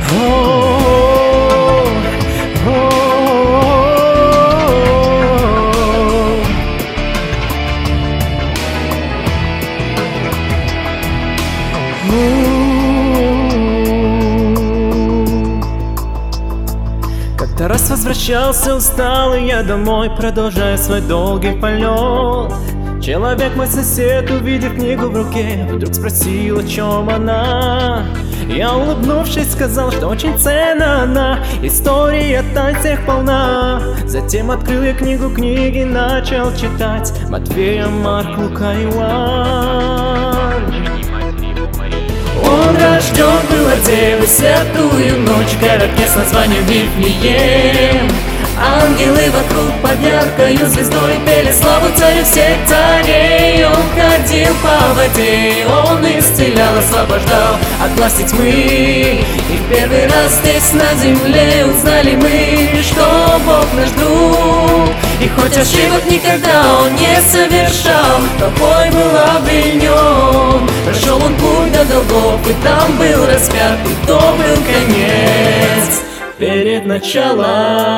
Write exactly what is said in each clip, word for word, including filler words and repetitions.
Как-то раз возвращался усталый я домой, продолжая свой долгий полет. Человек, мой сосед, увидев книгу в руке, вдруг спросил, о чем она. Я, улыбнувшись, сказал, что очень ценна она, история о танцах полна. Затем открыл я книгу книги, начал читать Матфея, Марк, Лука, Иоанн. Он рожден был от девы святую ночь, городке с названием Вифлеем. Ангелы вокруг под яркою звездой пели славу царю всех царей. Он ходил по воде, он исцелял, освобождал от власти тьмы. И в первый раз здесь на земле узнали мы, что Бог наш друг. И хоть ошибок никогда он не совершал, тобой был обвинен. Прошел он путь до Голгофы, там был распят, и то был конец перед началом.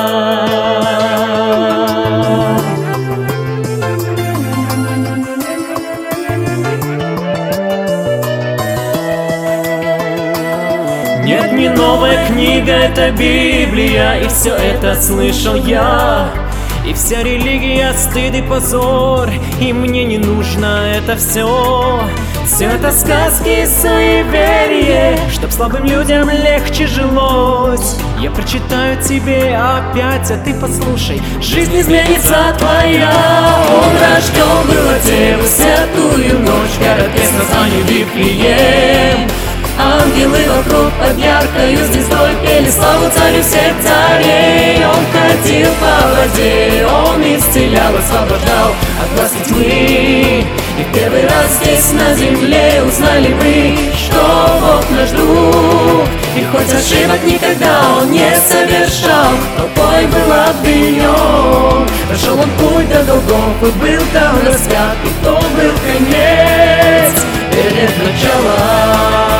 Нет, не новая книга, это Библия, и все это слышал я. И вся религия стыд и позор, и мне не нужно это все. Все это сказки и суеверие, чтоб слабым людям легче жилось. Я прочитаю тебе опять, а ты послушай, жизнь изменится твоя. Он рожден был от девы святую ночь, городке с названием Вифлеем. Ангелы вокруг под яркою звездой пели славу царю всех царей. Он ходил по воде, он исцелял, освобождал от власти тьмы. И в первый раз здесь на земле узнали мы, что Бог наш друг. И хоть ошибок никогда он не совершал, толпой был обвинен. Прошел он путь до Голгофы, был там распят, и то был конец перед началом.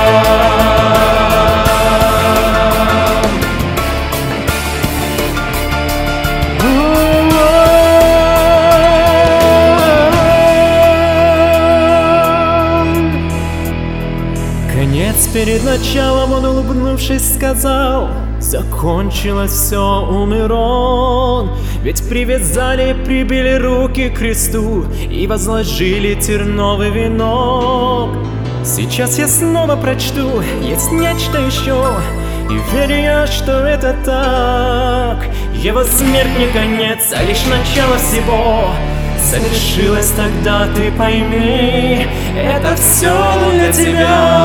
Конец перед началом, он, улыбнувшись, сказал: закончилось все, умер он. Ведь привязали, прибили руки к кресту и возложили терновый венок. Сейчас я снова прочту, есть нечто еще, и верю я, что это так. Его смерть не конец, а лишь начало всего. Совершилось тогда, ты пойми, это все для тебя.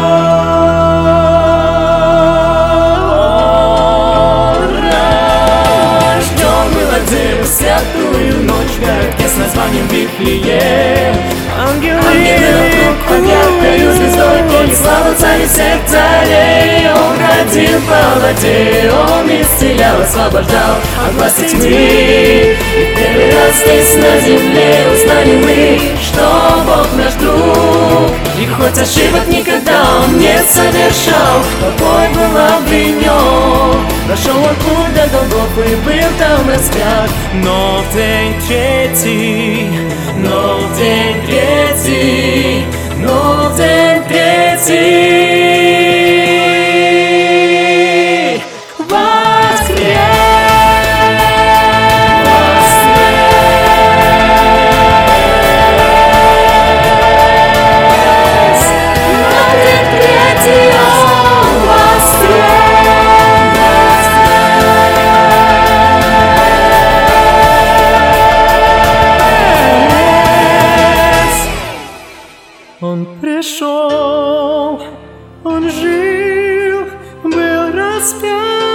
Рожден был от девы святую ночь в городке с названием Вифлеем. Ангелы вокруг под яркою звездой пели славу царю всех царей. Он ходил по воде, он исцелял, освобождал от власти тьмы. И первый раз здесь на земле узнали мы, что Бог наш друг. И хоть ошибок никогда он не совершал, тобой был обвинен. Прошел он путь до Голгофы, был там распят. Но в день третий, но в день третий, но в день третий он пришел, он жил, был распят.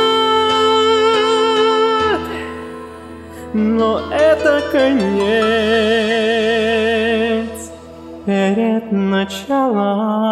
Но это конец перед началом.